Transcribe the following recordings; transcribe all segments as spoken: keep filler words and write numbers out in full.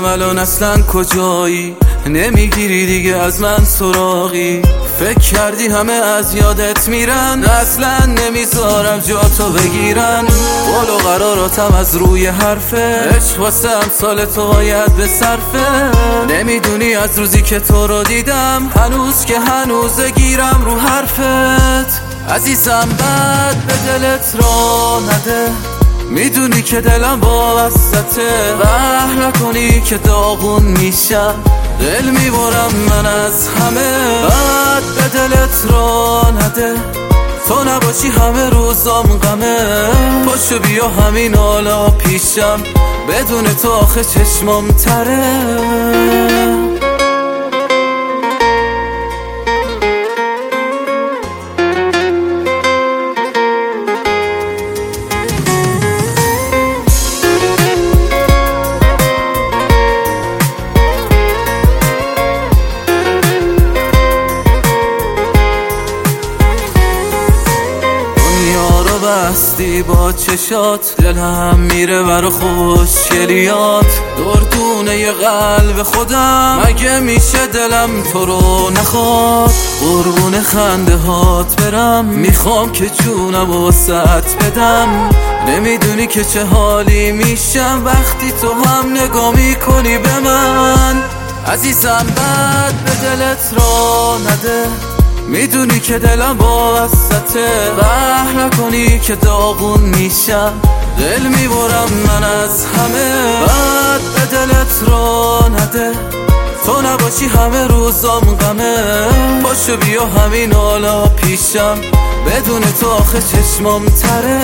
الان اصلا کجایی؟ نمیگیری دیگه از من سراغی. فکر کردی همه از یادت میرن، اصلا نمیذارم جا تو بگیرن. قول و قراراتم از روی حرفه، عشق واسه امثال تو باید به صرفه. نمیدونی از روزی که تو رو دیدم، هنوز که هنوز گیرم رو حرفت. عزیزم بد به دلت را نده، میدونی که دلم با وسطه. قهر نکنی که داغون میشم، دل میبرم من از همه. بد به دلت را نده، تو نباشی همه روزام غمه. پاشو بیا همین حالا پیشم، بدون تو آخه چشمام تره. بستی با چشات، دلم میره برا خوشگلیات. دردونه ی قلب خودم، مگه میشه دلم تو رو نخواد؟ قربون خنده هات برم، میخوام که جونم واسط بدم. نمیدونی که چه حالی میشم وقتی تو هم نگاه میکنی به من. عزیزم بد به دلت را نده، میدونی که دلم با وسطه. قهر نکنی که داغون میشم، دل میبرم من از همه. بد به دلت را نده، تو نباشی همه روزام غمه. پاشو بیا همین حالا پیشم، بدون تو آخه چشمام تره.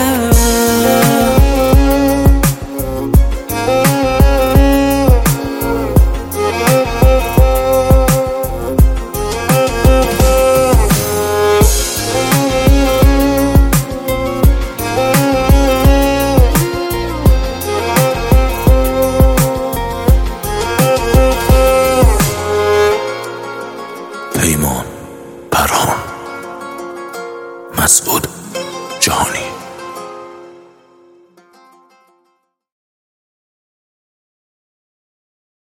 پیمان، پرهام، مسعود جهانی.